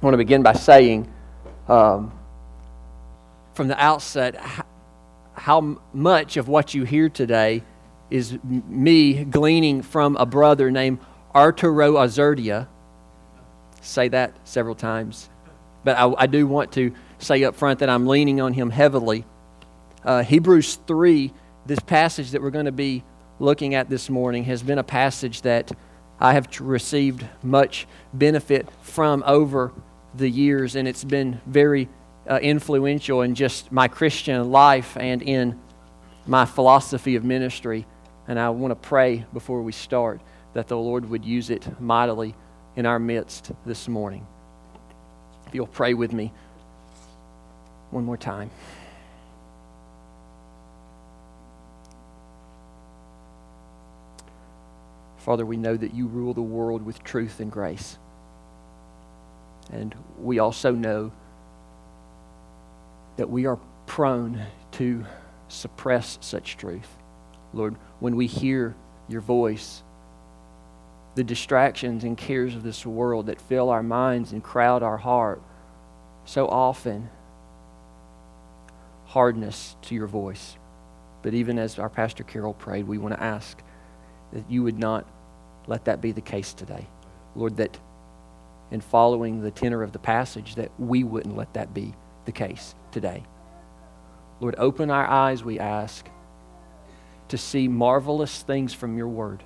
want to begin by saying from the outset how much of what you hear today is me gleaning from a brother named Arturo Azurdia. Say that several times. But I do want to say up front that I'm leaning on him heavily. Hebrews 3, this passage that we're going to be looking at this morning, has been a passage that I have received much benefit from over the years, and it's been very influential in just my Christian life and in my philosophy of ministry. And I want to pray before we start that the Lord would use it mightily in our midst this morning. If you'll pray with me one more time. Father, we know that you rule the world with truth and grace. And we also know that we are prone to suppress such truth. Lord, when we hear your voice, the distractions and cares of this world that fill our minds and crowd our heart so often hardness to your voice. But even as our Pastor Carol prayed, we want to ask that you would not let that be the case today. Lord, that in following the tenor of the passage, that we wouldn't let that be the case today. Lord, open our eyes, we ask, to see marvelous things from your word.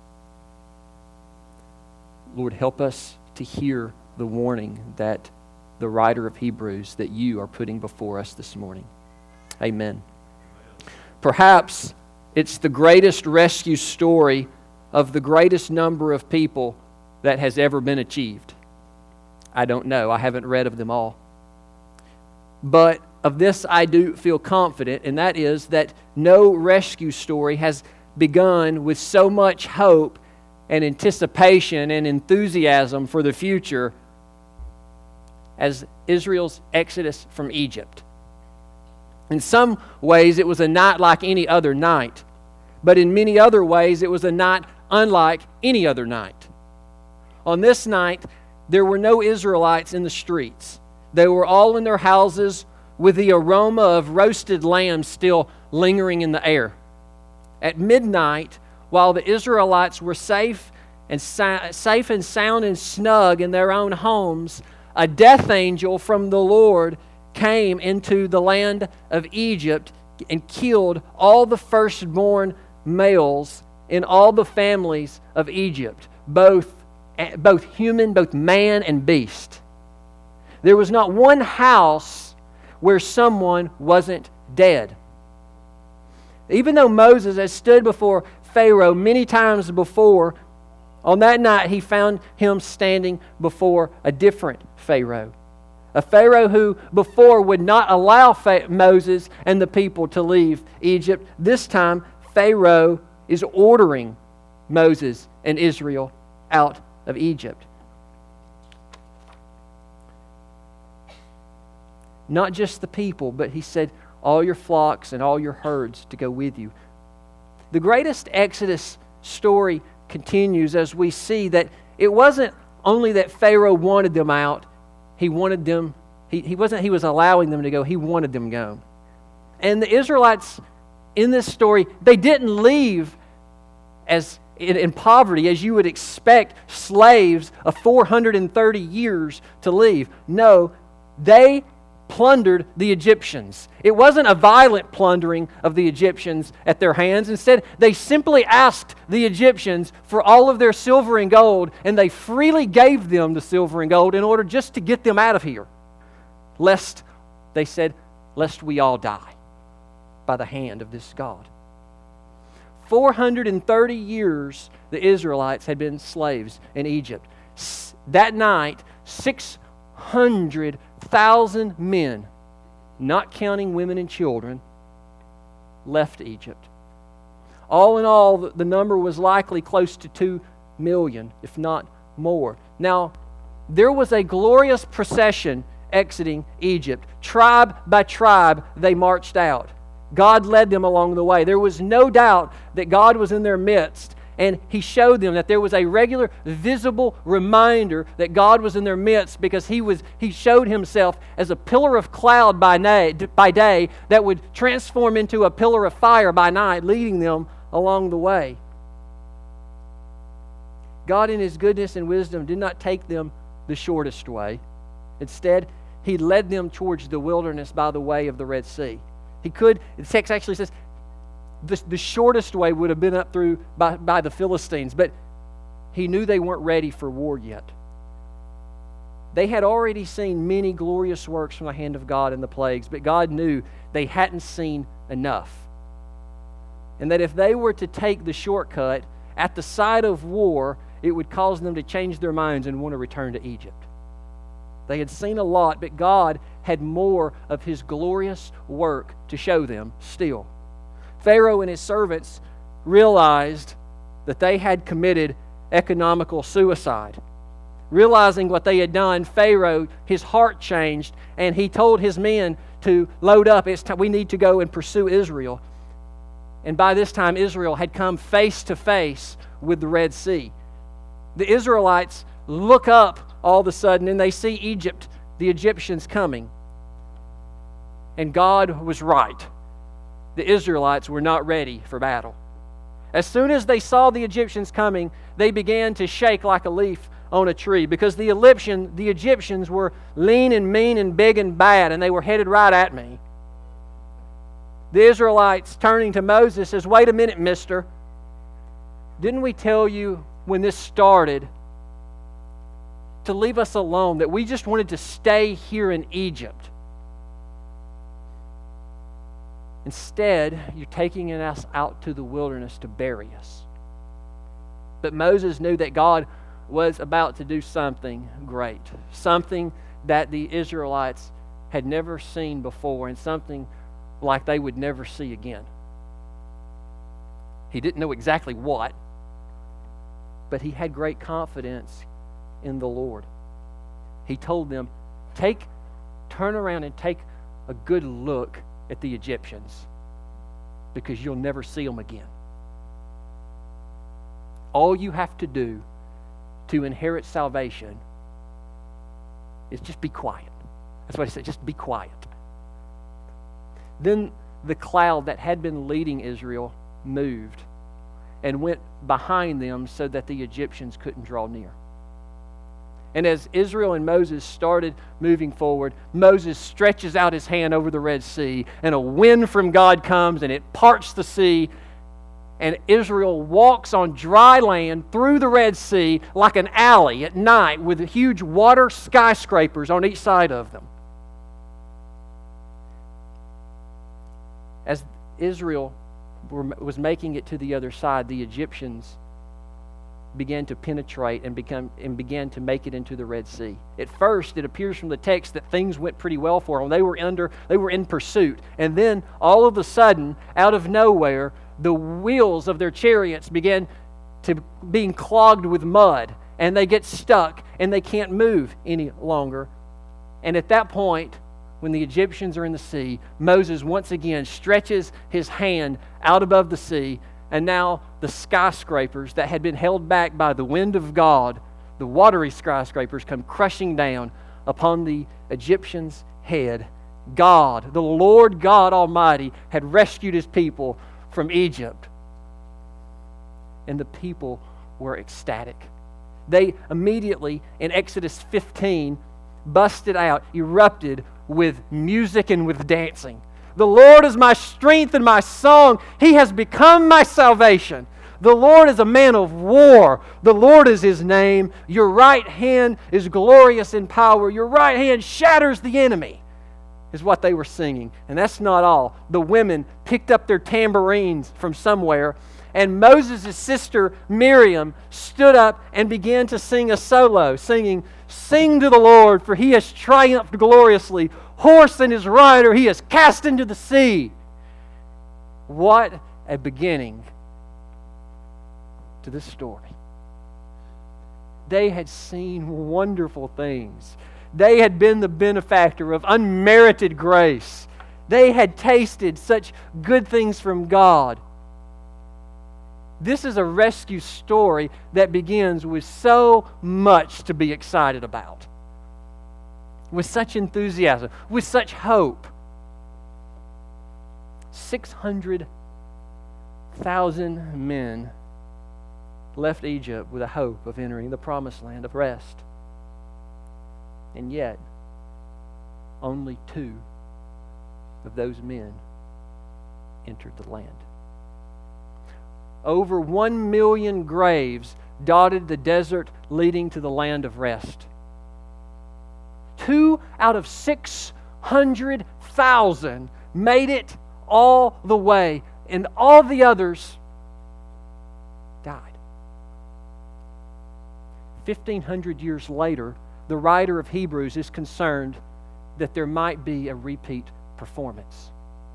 Lord, help us to hear the warning that the writer of Hebrews, that you are putting before us this morning. Amen. Perhaps it's the greatest rescue story of the greatest number of people that has ever been achieved. I don't know. I haven't read of them all. But of this I do feel confident, and that is that no rescue story has begun with so much hope and anticipation and enthusiasm for the future as Israel's exodus from Egypt. In some ways, it was a night like any other night, but in many other ways, it was a night unlike any other night. On this night, there were no Israelites in the streets. They were all in their houses with the aroma of roasted lamb still lingering in the air. At midnight, while the Israelites were safe and sound and snug in their own homes, a death angel from the Lord came into the land of Egypt and killed all the firstborn males in all the families of Egypt, both human, both man and beast. There was not one house where someone wasn't dead. Even though Moses had stood before Pharaoh many times before, on that night he found him standing before a different Pharaoh. A Pharaoh who before would not allow Moses and the people to leave Egypt. This time, Pharaoh is ordering Moses and Israel out of Egypt. Not just the people, but he said, all your flocks and all your herds to go with you. The greatest Exodus story continues as we see that it wasn't only that Pharaoh wanted them out, he wanted them, he was allowing them to go, he wanted them to go. And the Israelites in this story, they didn't leave as in poverty as you would expect slaves of 430 years to leave. No, they plundered the Egyptians. It wasn't a violent plundering of the Egyptians at their hands. Instead, they simply asked the Egyptians for all of their silver and gold, and they freely gave them the silver and gold in order just to get them out of here. Lest, they said, lest we all die by the hand of this God. 430 years the Israelites had been slaves in Egypt. That night, 600,000 men, not counting women and children, left Egypt. All in all, the number was likely close to 2 million, if not more. Now, there was a glorious procession exiting Egypt. Tribe by tribe, they marched out. God led them along the way. There was no doubt that God was in their midst, And He showed them that there was a regular, visible reminder that God was in their midst, because He showed Himself as a pillar of cloud by day that would transform into a pillar of fire by night, leading them along the way. God, in His goodness and wisdom, did not take them the shortest way. Instead, He led them towards the wilderness by the way of the Red Sea. The text actually says the shortest way would have been up through by the Philistines, but He knew they weren't ready for war yet. They had already seen many glorious works from the hand of God in the plagues, but God knew they hadn't seen enough. And that if they were to take the shortcut at the sight of war, it would cause them to change their minds and want to return to Egypt. They had seen a lot, but God had more of His glorious work to show them still. Pharaoh and his servants realized that they had committed economical suicide. Realizing what they had done, Pharaoh, his heart changed, and he told his men to load up. We need to go and pursue Israel. And by this time, Israel had come face to face with the Red Sea. The Israelites look up all of a sudden, and they see Egypt, the Egyptians coming. And God was right. The Israelites were not ready for battle. As soon as they saw the Egyptians coming, they began to shake like a leaf on a tree, because the Egyptians were lean and mean and big and bad, and they were headed right at me. The Israelites, turning to Moses, says, "Wait a minute, mister. Didn't we tell you when this started to leave us alone, that we just wanted to stay here in Egypt? Instead, you're taking us out to the wilderness to bury us." But Moses knew that God was about to do something great, something that the Israelites had never seen before, and something like they would never see again. He didn't know exactly what, but he had great confidence in the Lord. He told them, turn around and take a good look at the Egyptians, because you'll never see them again. All you have to do to inherit salvation is just be quiet. That's what he said, just be quiet. Then the cloud that had been leading Israel moved and went behind them so that the Egyptians couldn't draw near. And as Israel and Moses started moving forward, Moses stretches out his hand over the Red Sea, and a wind from God comes and it parts the sea, and Israel walks on dry land through the Red Sea like an alley at night with huge water skyscrapers on each side of them. As Israel was making it to the other side, the Egyptians began to penetrate and began to make it into the Red Sea. At first, it appears from the text that things went pretty well for them. They were in pursuit. And then, all of a sudden, out of nowhere, the wheels of their chariots began to being clogged with mud, and they get stuck, and they can't move any longer. And at that point, when the Egyptians are in the sea, Moses once again stretches his hand out above the sea, and now the skyscrapers that had been held back by the wind of God, the watery skyscrapers, come crushing down upon the Egyptians' head. God, the Lord God Almighty, had rescued His people from Egypt. And the people were ecstatic. They immediately, in Exodus 15, busted out, erupted with music and with dancing. The Lord is my strength and my song. He has become my salvation. The Lord is a man of war. The Lord is His name. Your right hand is glorious in power. Your right hand shatters the enemy, is what they were singing. And that's not all. The women picked up their tambourines from somewhere, and Moses' sister Miriam stood up and began to sing a solo, singing, "Sing to the Lord, for He has triumphed gloriously. Horse and his rider He has cast into the sea." What a beginning to this story. They had seen wonderful things. They had been the benefactor of unmerited grace. They had tasted such good things from God. This is a rescue story that begins with so much to be excited about, with such enthusiasm, with such hope. 600,000 men left Egypt with a hope of entering the promised land of rest. And yet, only 2 of those men entered the land. Over 1 million graves dotted the desert leading to the land of rest. 2 out of 600,000 made it all the way, and all the others died. 1,500 years later, the writer of Hebrews is concerned that there might be a repeat performance.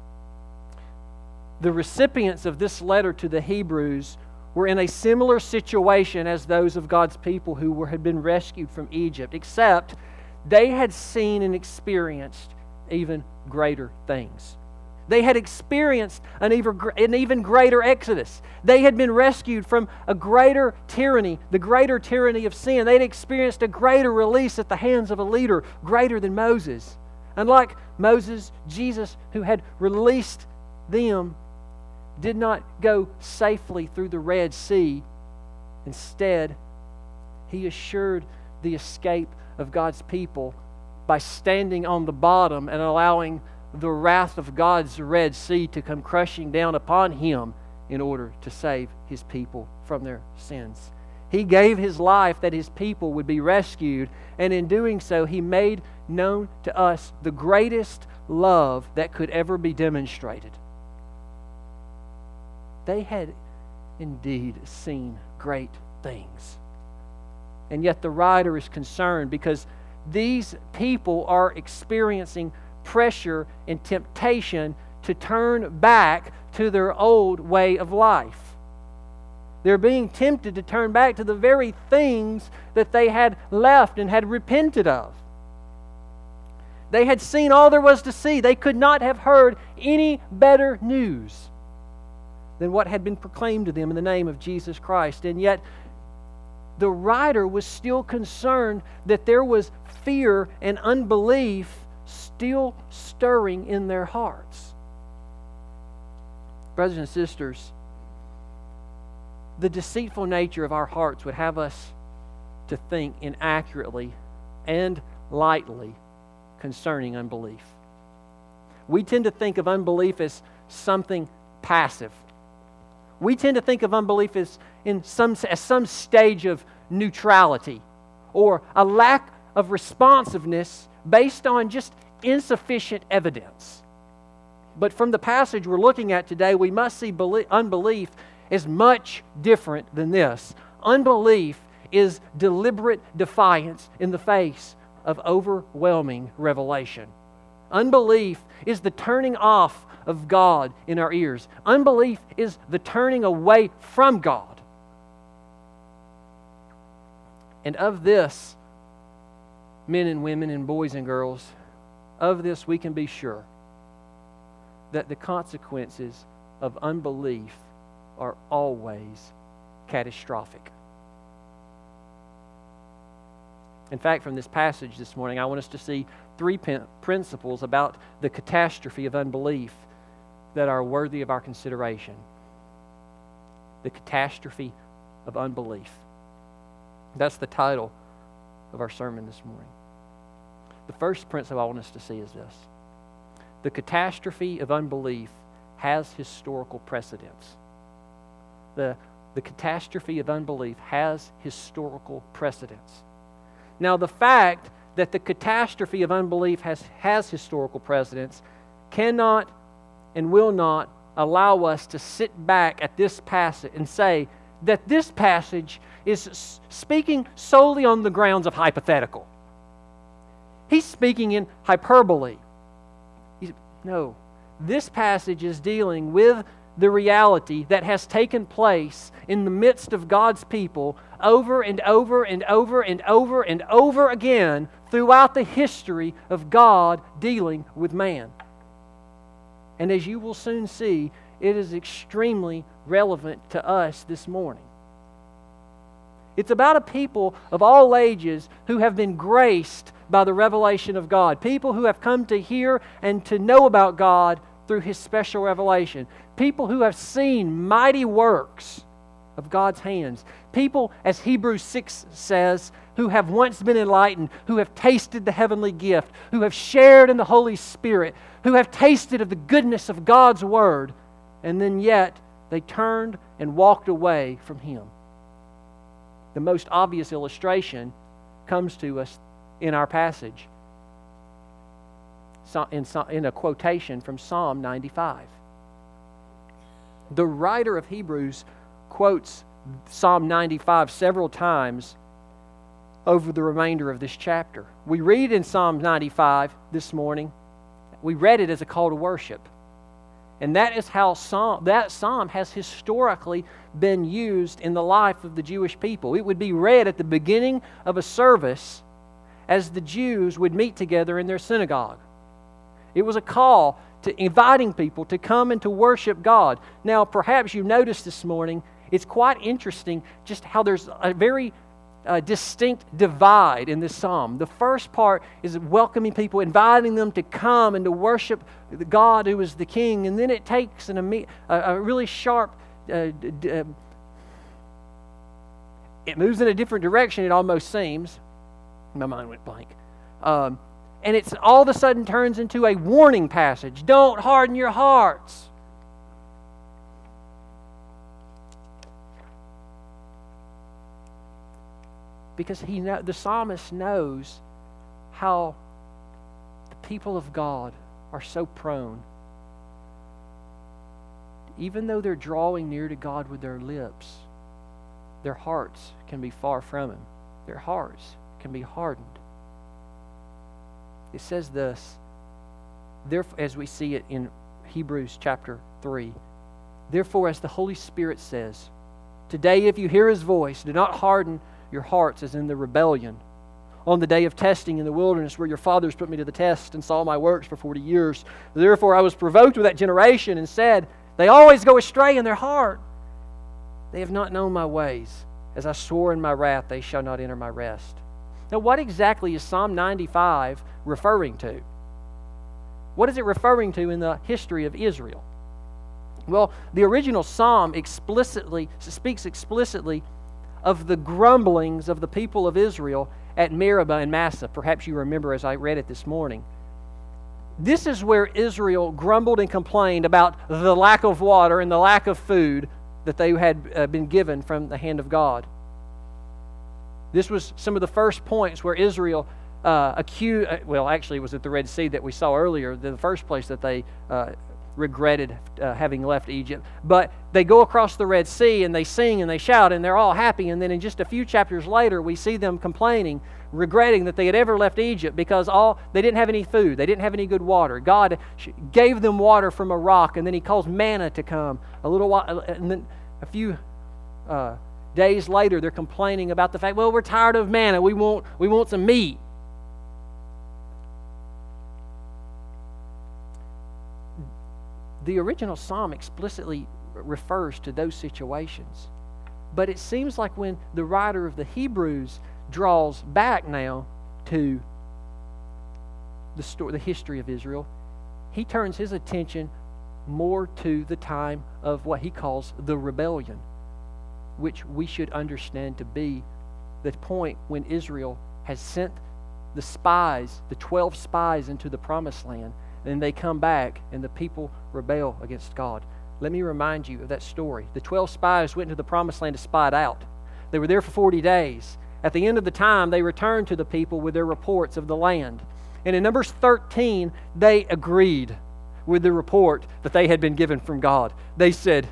The recipients of this letter to the Hebrews were in a similar situation as those of God's people who had been rescued from Egypt, except they had seen and experienced even greater things. They had experienced an even greater exodus. They had been rescued from a greater tyranny, the greater tyranny of sin. They had experienced a greater release at the hands of a leader greater than Moses. Unlike Moses, Jesus, who had released them, did not go safely through the Red Sea. Instead, He assured the escape of God's people by standing on the bottom and allowing the wrath of God's Red Sea to come crushing down upon Him in order to save His people from their sins. He gave His life that His people would be rescued, and in doing so, He made known to us the greatest love that could ever be demonstrated. They had indeed seen great things. And yet the writer is concerned because these people are experiencing pressure and temptation to turn back to their old way of life. They're being tempted to turn back to the very things that they had left and had repented of. They had seen all there was to see. They could not have heard any better news than what had been proclaimed to them in the name of Jesus Christ. And yet, the writer was still concerned that there was fear and unbelief still stirring in their hearts. Brothers and sisters, the deceitful nature of our hearts would have us to think inaccurately and lightly concerning unbelief. We tend to think of unbelief as something passive. We tend to think of unbelief as some stage of neutrality or a lack of responsiveness based on just insufficient evidence. But from the passage we're looking at today, we must see unbelief as much different than this. Unbelief is deliberate defiance in the face of overwhelming revelation. Unbelief is the turning off of God in our ears. Unbelief is the turning away from God. And of this, men and women and boys and girls, of this we can be sure that the consequences of unbelief are always catastrophic. In fact, from this passage this morning, I want us to see 3 principles about the catastrophe of unbelief that are worthy of our consideration. The catastrophe of unbelief. That's the title of our sermon this morning. The first principle I want us to see is this. The catastrophe of unbelief has historical precedence. The catastrophe of unbelief has historical precedence. Now, the fact that the catastrophe of unbelief has historical precedence cannot and will not allow us to sit back at this passage and say that this passage is speaking solely on the grounds of hypothetical. He's speaking in hyperbole. No, this passage is dealing with the reality that has taken place in the midst of God's people over and over and over and over and over again throughout the history of God dealing with man. And as you will soon see, it is extremely relevant to us this morning. It's about a people of all ages who have been graced by the revelation of God. People who have come to hear and to know about God through His special revelation. People who have seen mighty works of God's hands. People, as Hebrews 6 says, who have once been enlightened, who have tasted the heavenly gift, who have shared in the Holy Spirit, who have tasted of the goodness of God's Word, and then yet they turned and walked away from Him. The most obvious illustration comes to us in our passage, in a quotation from Psalm 95. The writer of Hebrews quotes Psalm 95 several times over the remainder of this chapter. We read in Psalm 95 this morning, we read it as a call to worship. And that is how that psalm has historically been used in the life of the Jewish people. It would be read at the beginning of a service as the Jews would meet together in their synagogue. It was a call to inviting people to come and to worship God. Now, perhaps you noticed this morning, it's quite interesting just how there's a very distinct divide in this psalm. The first part is welcoming people, inviting them to come and to worship the God who is the King. And then it takes a really sharp, it moves in a different direction, it almost seems. My mind went blank. And it's all of a sudden turns into a warning passage. Don't harden your hearts. Because the psalmist knows how the people of God are so prone. Even though they're drawing near to God with their lips, their hearts can be far from Him. Their hearts can be hardened. It says this, as we see it in Hebrews chapter 3, "Therefore, as the Holy Spirit says, today if you hear His voice, do not harden your hearts as in the rebellion on the day of testing in the wilderness, where your fathers put me to the test and saw my works for 40 years. Therefore I was provoked with that generation and said, they always go astray in their heart. They have not known my ways. As I swore in my wrath, they shall not enter my rest." Now, what exactly is Psalm 95 referring to? What is it referring to in the history of Israel? Well, the original psalm speaks explicitly of the grumblings of the people of Israel at Meribah and Massah. Perhaps you remember as I read it this morning. This is where Israel grumbled and complained about the lack of water and the lack of food that they had been given from the hand of God. This was some of the first points where Israel actually it was at the Red Sea that we saw earlier, the first place that they regretted having left Egypt. But they go across the Red Sea and they sing and they shout and they're all happy, and then in just a few chapters later we see them complaining, regretting that they had ever left Egypt because they didn't have any food, they didn't have any good water. God gave them water from a rock, and then He caused manna to come a little while, and then a few days later they're complaining about the fact, well, we're tired of manna, we want some meat. The original psalm explicitly refers to those situations. But it seems like when the writer of the Hebrews draws back now to the history of Israel, he turns his attention more to the time of what he calls the rebellion, which we should understand to be the point when Israel has sent the spies, the 12 spies, into the promised land. Then they come back and the people rebel against God. Let me remind you of that story. The 12 spies went into the promised land to spy it out. They were there for 40 days. At the end of the time, they returned to the people with their reports of the land. And in Numbers 13, they agreed with the report that they had been given from God. They said,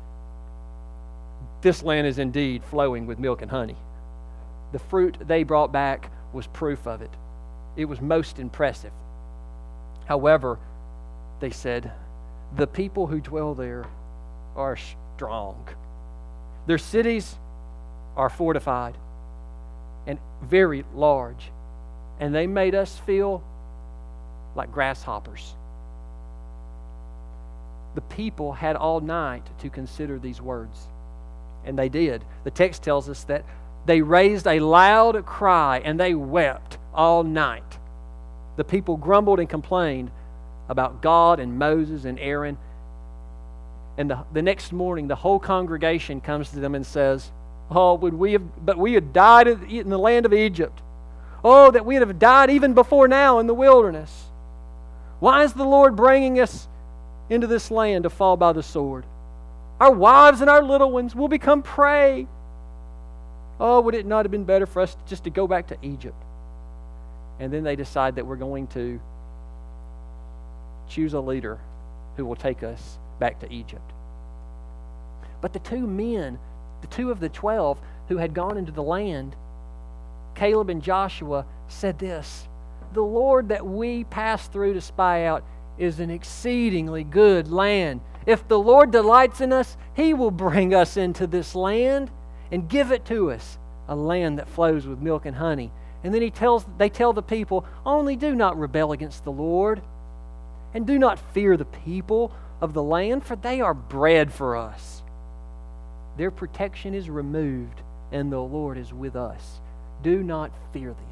"This land is indeed flowing with milk and honey." The fruit they brought back was proof of it. It was most impressive. However, they said, the people who dwell there are strong. Their cities are fortified and very large, and they made us feel like grasshoppers. the people had all night to consider these words. And they did. The text tells us that they raised a loud cry and they wept all night. The people grumbled and complained about God and Moses and Aaron. And the next morning, the whole congregation comes to them and says, "Oh, but we had died in the land of Egypt. Oh, that we would have died even before now in the wilderness. Why is the Lord bringing us into this land to fall by the sword? Our wives and our little ones will become prey. Oh, would it not have been better for us just to go back to Egypt?" And then they decide that we're going to choose a leader who will take us back to Egypt. But the two of the 12 who had gone into the land, Caleb and Joshua, said this: "The Lord that we passed through to spy out is an exceedingly good land. If the Lord delights in us, He will bring us into this land and give it to us, a land that flows with milk and honey." And then they tell the people, "Only do not rebel against the Lord, and do not fear the people of the land, for they are bread for us. Their protection is removed, and the Lord is with us. Do not fear them."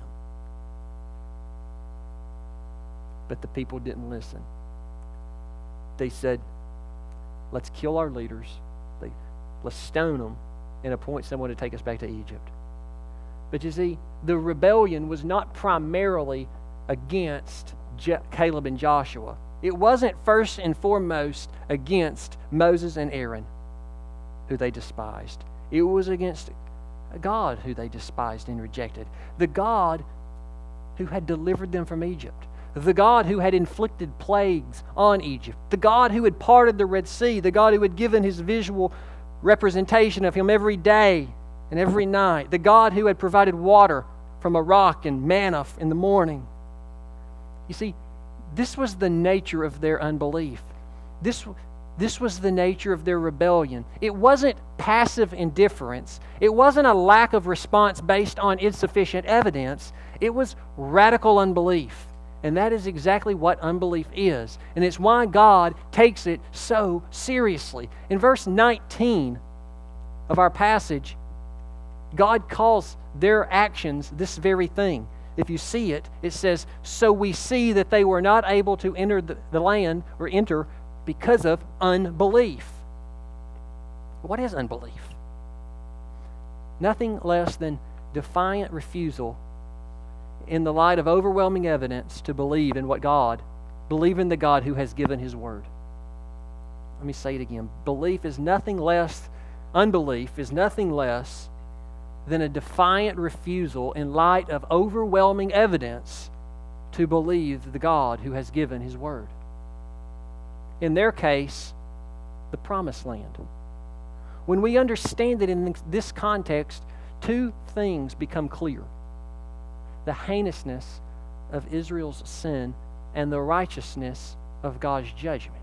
But the people didn't listen. They said, "Let's kill our leaders. Let's stone them and appoint someone to take us back to Egypt." But you see, the rebellion was not primarily against Caleb and Joshua. It wasn't first and foremost against Moses and Aaron, who they despised. It was against God, who they despised and rejected. The God who had delivered them from Egypt. The God who had inflicted plagues on Egypt. The God who had parted the Red Sea. The God who had given His visual representation of Him every day and every night. The God who had provided water from a rock and manna in the morning. You see, this was the nature of their unbelief. This was the nature of their rebellion. It wasn't passive indifference. It wasn't a lack of response based on insufficient evidence. It was radical unbelief. And that is exactly what unbelief is. And it's why God takes it so seriously. In verse 19 of our passage, God calls their actions this very thing. If you see it, it says, "So we see that they were not able to enter the land or enter because of unbelief." What is unbelief? Nothing less than defiant refusal in the light of overwhelming evidence to believe in the God who has given His word. Let me say it again. Unbelief is nothing less than a defiant refusal in light of overwhelming evidence to believe the God who has given His word. In their case, the promised land. When we understand it in this context, two things become clear: the heinousness of Israel's sin and the righteousness of God's judgment.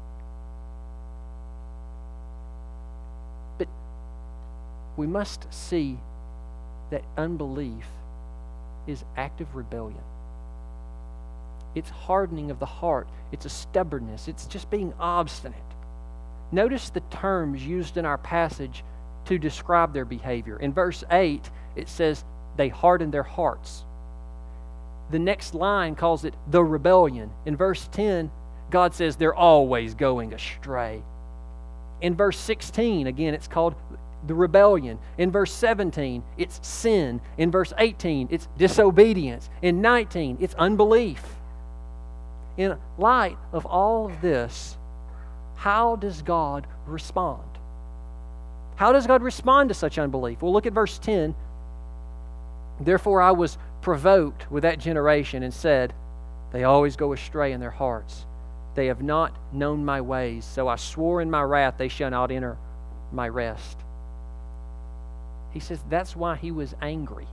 But we must see that unbelief is active rebellion. It's hardening of the heart. It's a stubbornness. It's just being obstinate. Notice the terms used in our passage to describe their behavior. In verse 8, it says they hardened their hearts. The next line calls it the rebellion. In verse 10, God says they're always going astray. In verse 16, again, it's called the rebellion. In verse 17, it's sin. In verse 18, it's disobedience. In 19, it's unbelief. In light of all of this, how does God respond? How does God respond to such unbelief? Well, look at verse 10. "Therefore I was provoked with that generation and said, they always go astray in their hearts. They have not known my ways. So I swore in my wrath they shall not enter my rest." He says that's why he was angry.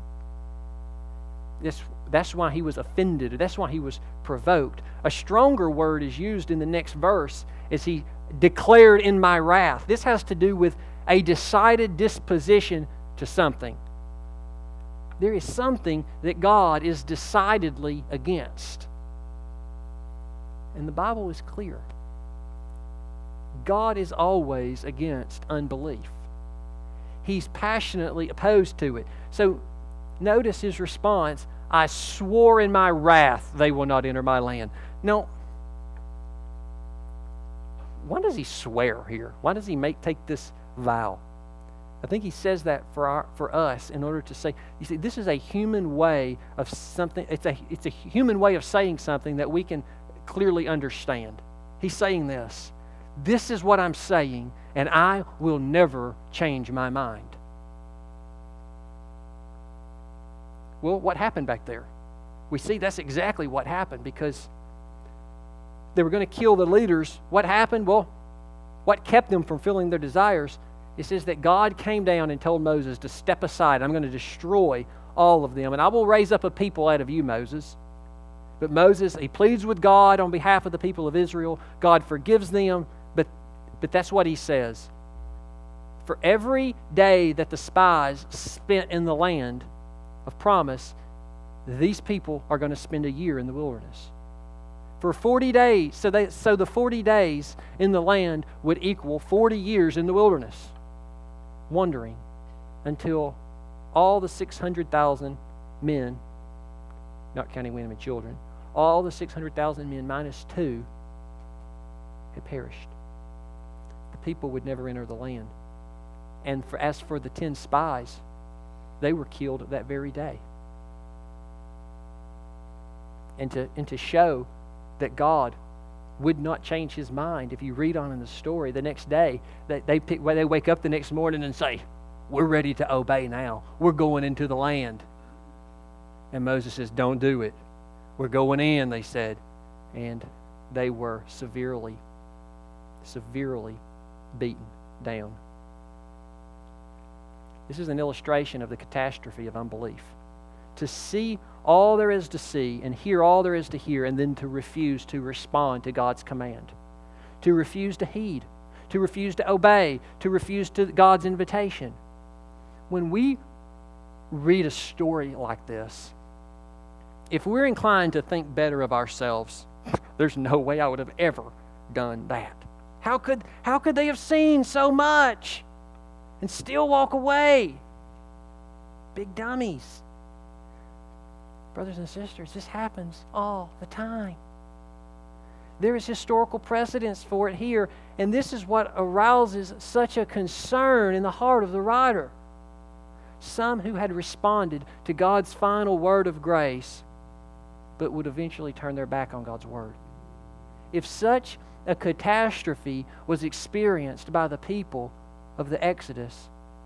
That's why he was offended. That's why he was provoked. A stronger word is used in the next verse as he declared in my wrath. This has to do with a decided disposition to something. There is something that God is decidedly against. And the Bible is clear. God is always against unbelief. He's passionately opposed to it. So notice his response, I swore in my wrath they will not enter my land. No. Why does he swear here? Why does he take this vow? I think he says that for us in order to say, you see, this is a human way of something. It's a human way of saying something that we can clearly understand. He's saying this. This is what I'm saying, and I will never change my mind. Well, what happened back there? We see that's exactly what happened, because they were going to kill the leaders. What happened? Well, what kept them from fulfilling their desires? It says that God came down and told Moses to step aside. I'm going to destroy all of them, and I will raise up a people out of you, Moses. But Moses, he pleads with God on behalf of the people of Israel. God forgives them, but that's what he says. For every day that the spies spent in the land of promise, these people are going to spend a year in the wilderness. For 40 days, so the 40 days in the land would equal 40 years in the wilderness, wandering until all the 600,000 men, not counting women and children, all the 600,000 men minus 2 had perished. The people would never enter the land. And as for the 10 spies, they were killed that very day. And to show that God would not change his mind, if you read on in the story, the next day, they wake up the next morning and say, we're ready to obey now. We're going into the land. And Moses says, don't do it. We're going in, they said. And they were severely beaten down. This is an illustration of the catastrophe of unbelief. To see all there is to see and hear all there is to hear, and then to refuse to respond to God's command. To refuse to heed. To refuse to obey. To refuse to God's invitation. When we read a story like this, if we're inclined to think better of ourselves, there's no way I would have ever done that. How could they have seen so much and still walk away? Big dummies. Brothers and sisters, this happens all the time. There is historical precedence for it here, and this is what arouses such a concern in the heart of the writer. Some who had responded to God's final word of grace, but would eventually turn their back on God's word. If such a catastrophe was experienced by the people of the Exodus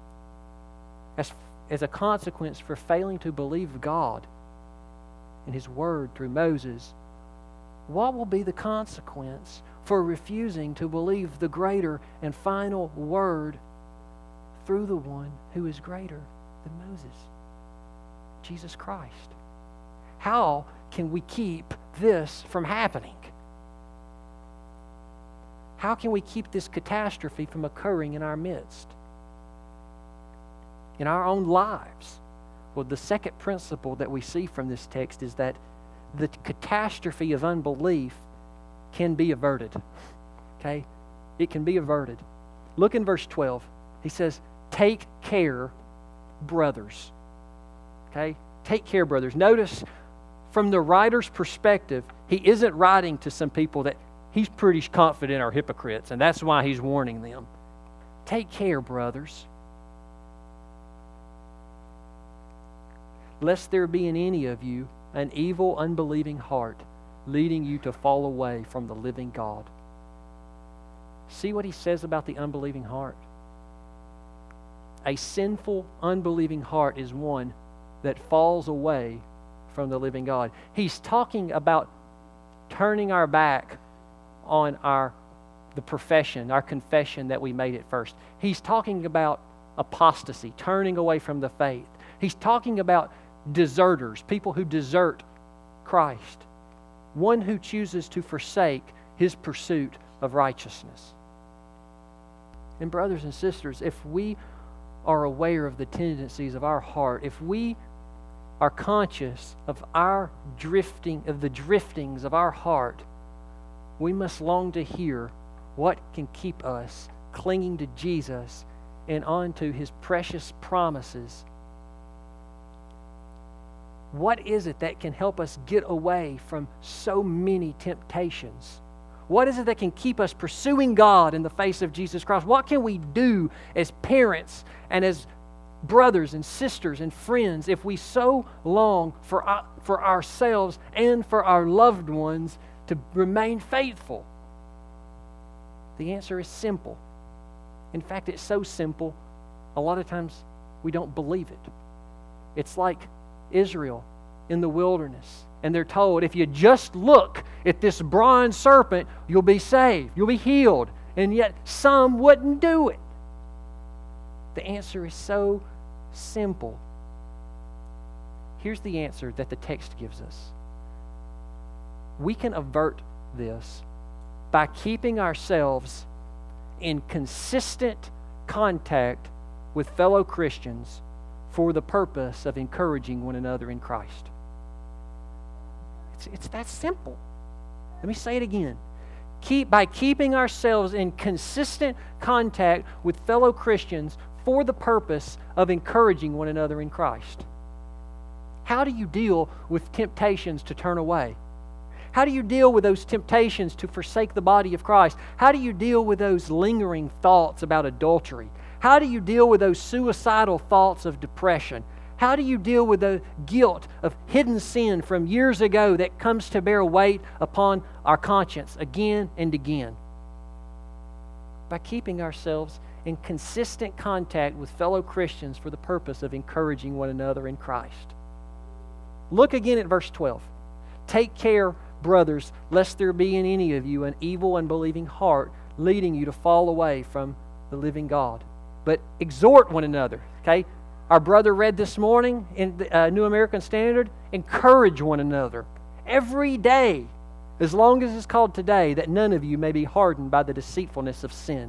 as a consequence for failing to believe God and his word through Moses, what will be the consequence for refusing to believe the greater and final word through the one who is greater than Moses, Jesus Christ? How can we keep this from happening? How can we keep this catastrophe from occurring in our midst? In our own lives? Well, the second principle that we see from this text is that the catastrophe of unbelief can be averted. Okay? It can be averted. Look in verse 12. He says, take care, brothers. Okay? Take care, brothers. Notice, from the writer's perspective, he isn't writing to some people that he's pretty confident are hypocrites, and that's why he's warning them. Take care, brothers, lest there be in any of you an evil, unbelieving heart, leading you to fall away from the living God. See what he says about the unbelieving heart? A sinful, unbelieving heart is one that falls away from the living God. He's talking about turning our back on the profession, our confession that we made at first. He's talking about apostasy, turning away from the faith. He's talking about deserters, people who desert Christ, one who chooses to forsake his pursuit of righteousness. And brothers and sisters, if we are aware of the tendencies of our heart, if we are conscious of the driftings of our heart, we must long to hear What can keep us clinging to Jesus and onto His precious promises? What is it that can help us get away from so many temptations? What is it that can keep us pursuing God in the face of Jesus Christ? What can we do as parents and as brothers and sisters and friends if we so long for ourselves and for our loved ones to remain faithful? The answer is simple. In fact, it's so simple, a lot of times we don't believe it. It's like Israel in the wilderness, and they're told, if you just look at this bronze serpent, you'll be saved, you'll be healed, and yet some wouldn't do it. The answer is so simple. Here's the answer that the text gives us. We can avert this by keeping ourselves in consistent contact with fellow Christians for the purpose of encouraging one another in Christ. It's that simple. Let me say it again. By keeping ourselves in consistent contact with fellow Christians for the purpose of encouraging one another in Christ. How do you deal with temptations to turn away? How do you deal with those temptations to forsake the body of Christ? How do you deal with those lingering thoughts about adultery? How do you deal with those suicidal thoughts of depression? How do you deal with the guilt of hidden sin from years ago that comes to bear weight upon our conscience again and again? By keeping ourselves in consistent contact with fellow Christians for the purpose of encouraging one another in Christ. Look again at verse 12. Take care, brothers, lest there be in any of you an evil, unbelieving heart leading you to fall away from the living God. But exhort one another, okay? Our brother read this morning in the New American Standard, encourage one another every day, as long as it's called today, that none of you may be hardened by the deceitfulness of sin.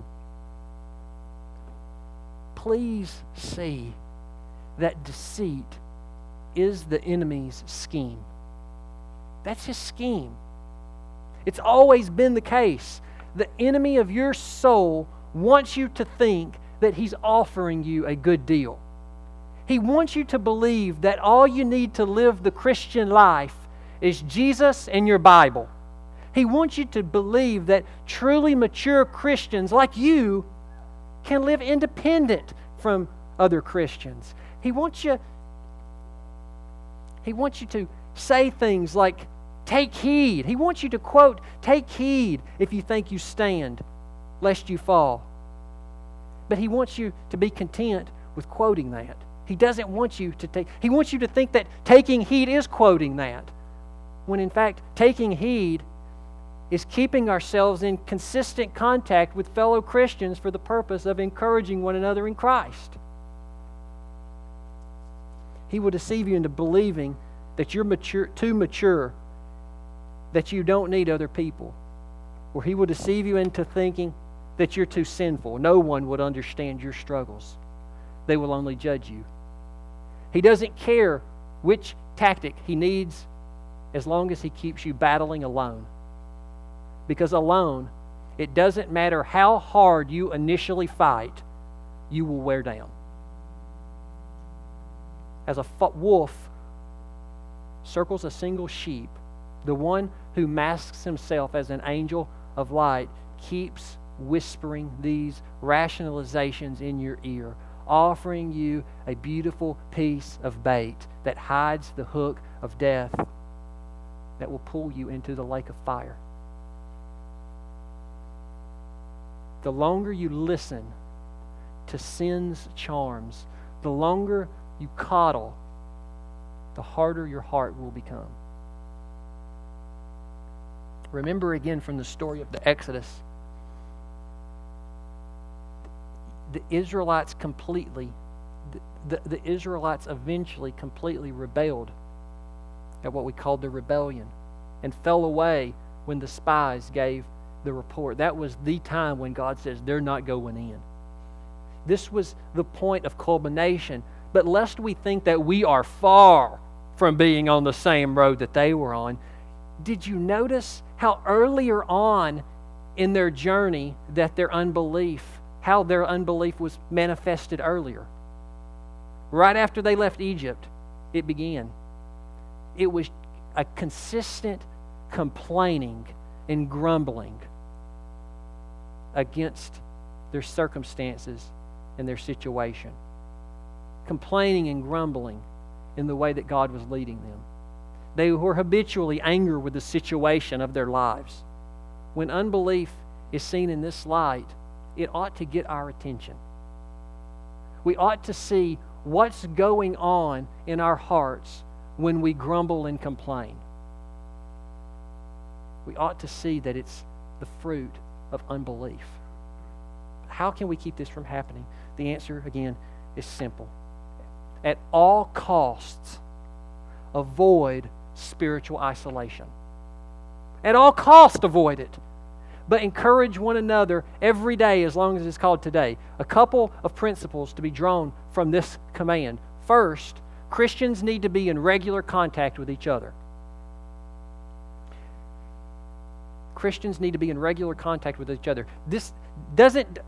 Please see that deceit is the enemy's scheme. That's his scheme. It's always been the case. The enemy of your soul wants you to think that he's offering you a good deal. He wants you to believe that all you need to live the Christian life is Jesus and your Bible. He wants you to believe that truly mature Christians like you can live independent from other Christians. He wants you to say things like, take heed. He wants you to quote, take heed if you think you stand, lest you fall. But he wants you to be content with quoting that. He doesn't want you to he wants you to think that taking heed is quoting that, when in fact taking heed is keeping ourselves in consistent contact with fellow Christians for the purpose of encouraging one another in Christ. He will deceive you into believing that you're too mature, that you don't need other people. Or he will deceive you into thinking that you're too sinful. No one would understand your struggles. They will only judge you. He doesn't care which tactic he needs as long as he keeps you battling alone. Because alone, it doesn't matter how hard you initially fight, you will wear down. As a wolf circles a single sheep, the one who masks himself as an angel of light keeps whispering these rationalizations in your ear, offering you a beautiful piece of bait that hides the hook of death that will pull you into the lake of fire. The longer you listen to sin's charms, the longer you coddle, the harder your heart will become. Remember again from the story of the Exodus, the Israelites eventually completely rebelled at what we called the rebellion and fell away when the spies gave the report. That was the time when God says they're not going in. This was the point of culmination. But lest we think that we are far from being on the same road that they were on, did you notice how earlier on in their journey that how their unbelief was manifested earlier. Right after they left Egypt, it began. It was a consistent complaining and grumbling against their circumstances and their situation. Complaining and grumbling in the way that God was leading them. They were habitually angry with the situation of their lives. When unbelief is seen in this light, it ought to get our attention. We ought to see what's going on in our hearts when we grumble and complain. We ought to see that it's the fruit of unbelief. How can we keep this from happening? The answer, again, is simple. At all costs, avoid spiritual isolation. At all costs, avoid it. But encourage one another every day as long as it's called today. A couple of principles to be drawn from this command. First, Christians need to be in regular contact with each other. Christians need to be in regular contact with each other. This doesn't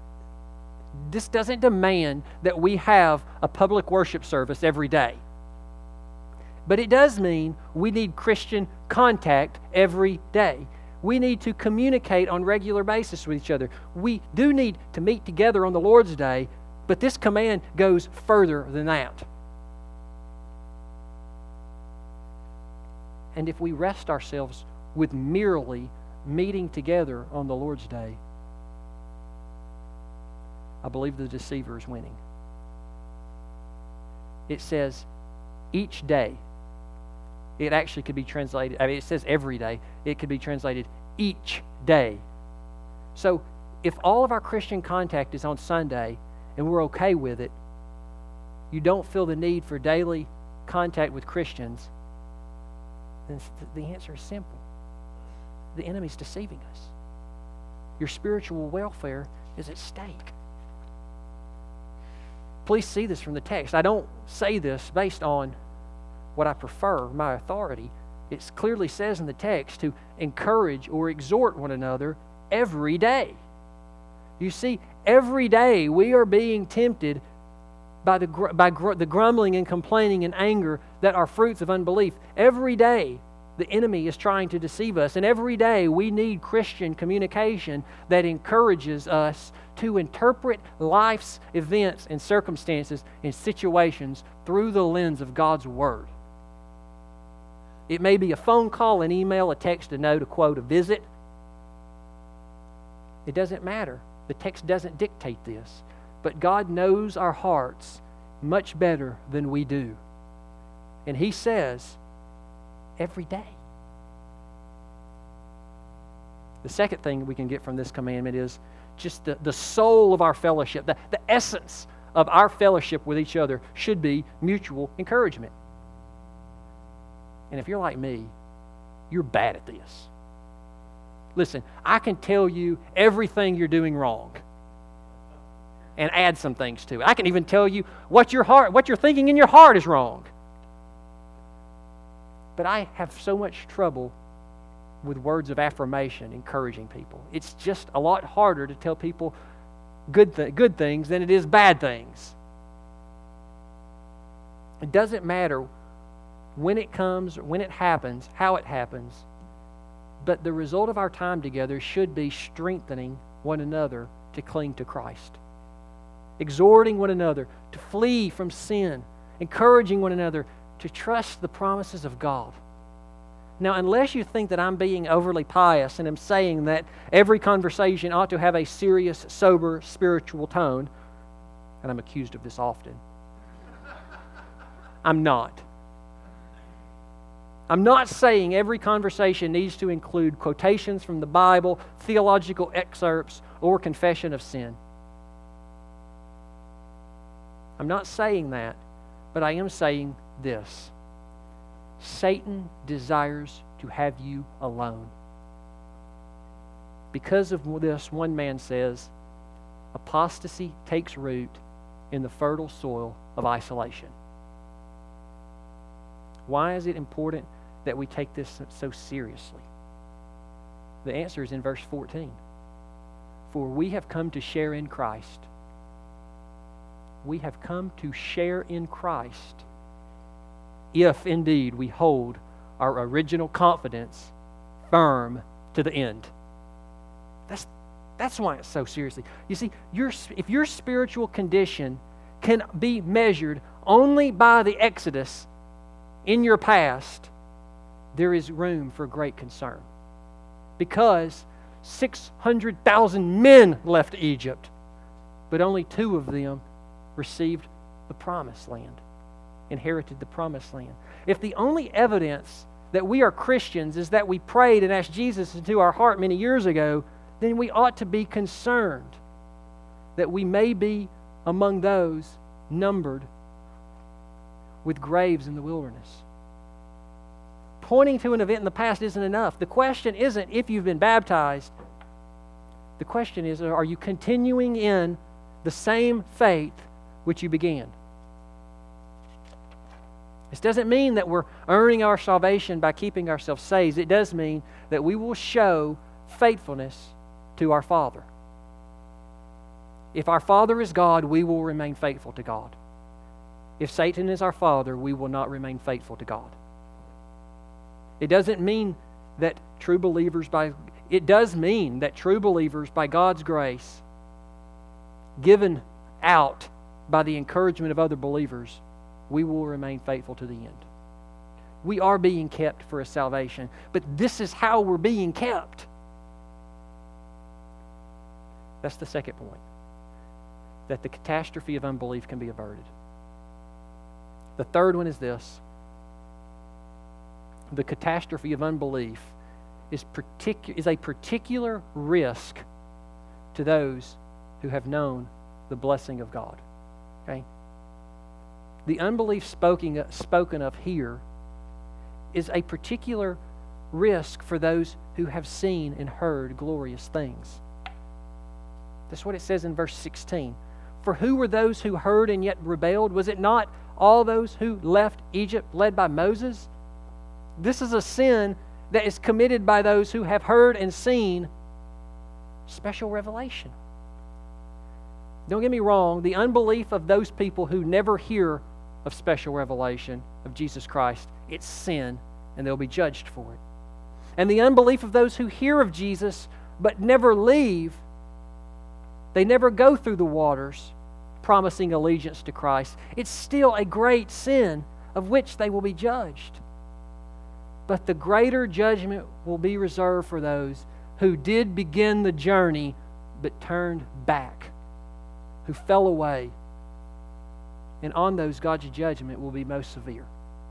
demand that we have a public worship service every day. But it does mean we need Christian contact every day. We need to communicate on a regular basis with each other. We do need to meet together on the Lord's Day, but this command goes further than that. And if we rest ourselves with merely meeting together on the Lord's Day, I believe the deceiver is winning. It says each day. It actually could be translated, it says every day. It could be translated each day. So if all of our Christian contact is on Sunday and we're okay with it, you don't feel the need for daily contact with Christians, then the answer is simple. The enemy's deceiving us. Your spiritual welfare is at stake. Please see this from the text. I don't say this based on what I prefer, my authority. It clearly says in the text to encourage or exhort one another every day. You see, every day we are being tempted by the grumbling and complaining and anger that are fruits of unbelief. Every day the enemy is trying to deceive us, and every day we need Christian communication that encourages us to interpret life's events and circumstances and situations through the lens of God's Word. It may be a phone call, an email, a text, a note, a quote, a visit. It doesn't matter. The text doesn't dictate this. But God knows our hearts much better than we do. And He says, every day. The second thing we can get from this commandment is just the soul of our fellowship. The essence of our fellowship with each other should be mutual encouragement. And if you're like me, you're bad at this. Listen, I can tell you everything you're doing wrong and add some things to it. I can even tell you what you're thinking in your heart is wrong. But I have so much trouble with words of affirmation, encouraging people. It's just a lot harder to tell people good things than it is bad things. It doesn't matter when it comes, when it happens, how it happens, but the result of our time together should be strengthening one another to cling to Christ, exhorting one another to flee from sin, encouraging one another to trust the promises of God. Now, unless you think that I'm being overly pious and am saying that every conversation ought to have a serious, sober, spiritual tone, and I'm accused of this often, I'm not. I'm not saying every conversation needs to include quotations from the Bible, theological excerpts, or confession of sin. I'm not saying that, but I am saying this. Satan desires to have you alone. Because of this, one man says, apostasy takes root in the fertile soil of isolation. Why is it important that we take this so seriously? The answer is in verse 14. For we have come to share in Christ. We have come to share in Christ if indeed we hold our original confidence firm to the end. That's why it's so seriously. You see, if your spiritual condition can be measured only by the exodus in your past, there is room for great concern. Because 600,000 men left Egypt, but only 2 of them received the promised land, inherited the promised land. If the only evidence that we are Christians is that we prayed and asked Jesus into our heart many years ago, then we ought to be concerned that we may be among those numbered with graves in the wilderness. Pointing to an event in the past isn't enough. The question isn't if you've been baptized. The question is, are you continuing in the same faith which you began? This doesn't mean that we're earning our salvation by keeping ourselves saved. It does mean that we will show faithfulness to our Father. If our Father is God, we will remain faithful to God. If Satan is our father, we will not remain faithful to God. It doesn't mean that true believers it does mean that true believers by God's grace, given out by the encouragement of other believers, we will remain faithful to the end. We are being kept for a salvation, but this is how we're being kept. That's the second point. That the catastrophe of unbelief can be averted. The third one is this. The catastrophe of unbelief is a particular risk to those who have known the blessing of God. Okay? The unbelief spoken of here is a particular risk for those who have seen and heard glorious things. That's what it says in verse 16. For who were those who heard and yet rebelled? Was it not all those who left Egypt led by Moses? This is a sin that is committed by those who have heard and seen special revelation. Don't get me wrong, the unbelief of those people who never hear of special revelation of Jesus Christ, it's sin, and they'll be judged for it. And the unbelief of those who hear of Jesus but never leave, they never go through the waters promising allegiance to Christ, it's still a great sin of which they will be judged. But the greater judgment will be reserved for those who did begin the journey but turned back, who fell away. And on those, God's judgment will be most severe.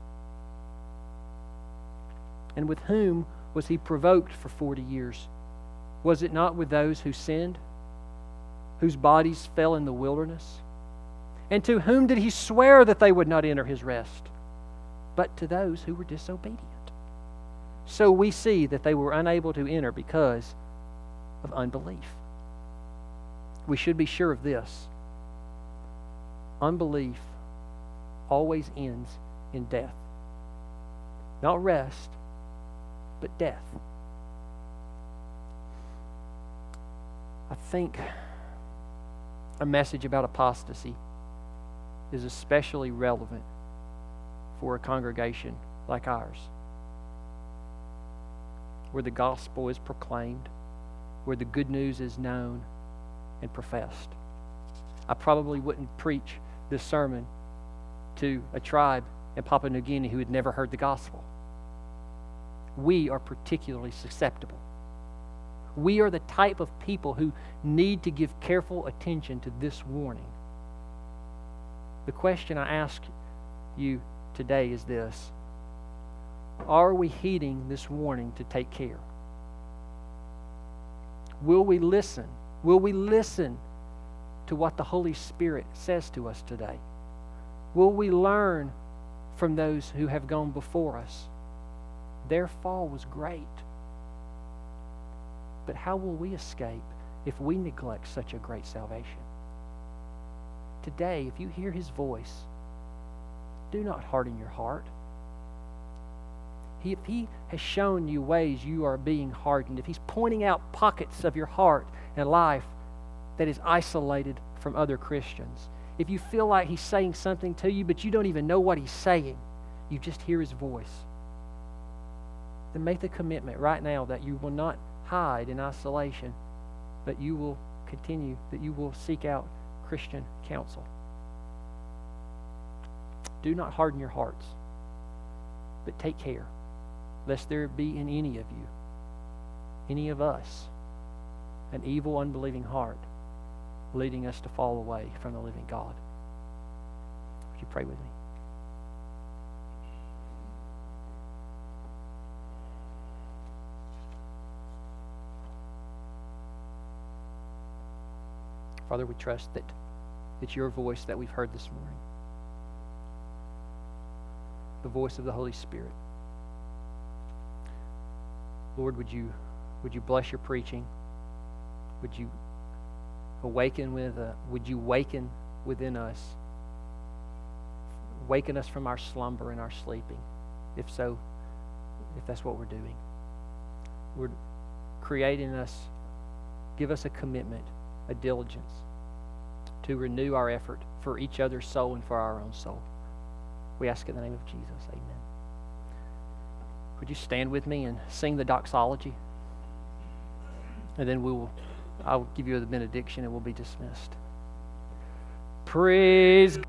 And with whom was he provoked for 40 years? Was it not with those who sinned, whose bodies fell in the wilderness? And to whom did he swear that they would not enter his rest? But to those who were disobedient. So we see that they were unable to enter because of unbelief. We should be sure of this. Unbelief always ends in death. Not rest, but death. I think a message about apostasy is especially relevant for a congregation like ours, where the gospel is proclaimed, where the good news is known and professed. I probably wouldn't preach this sermon to a tribe in Papua New Guinea who had never heard the gospel. We are particularly susceptible. We are the type of people who need to give careful attention to this warning. The question I ask you today is this: are we heeding this warning to take care? Will we listen? Will we listen to what the Holy Spirit says to us today? Will we learn from those who have gone before us? Their fall was great. But how will we escape if we neglect such a great salvation? Today, if you hear his voice, do not harden your heart. If he has shown you ways you are being hardened, if he's pointing out pockets of your heart and life that is isolated from other Christians, if you feel like He's saying something to you, but you don't even know what He's saying, you just hear His voice, then make the commitment right now that you will not hide in isolation, but you will continue, that you will seek out Christian counsel. Do not harden your hearts, but take care, lest there be in any of you, any of us, an evil, unbelieving heart, leading us to fall away from the living God. Would you pray with me? Father, we trust that it's your voice that we've heard this morning, the voice of the Holy Spirit. Lord, would you bless your preaching? Would you waken within us, waken us from our slumber and our sleeping? If so, if that's what we're doing, Lord, create in us, give us a commitment, a diligence to renew our effort for each other's soul and for our own soul. We ask in the name of Jesus. Amen. Would you stand with me and sing the doxology? And then I'll give you the benediction and we'll be dismissed. Praise God.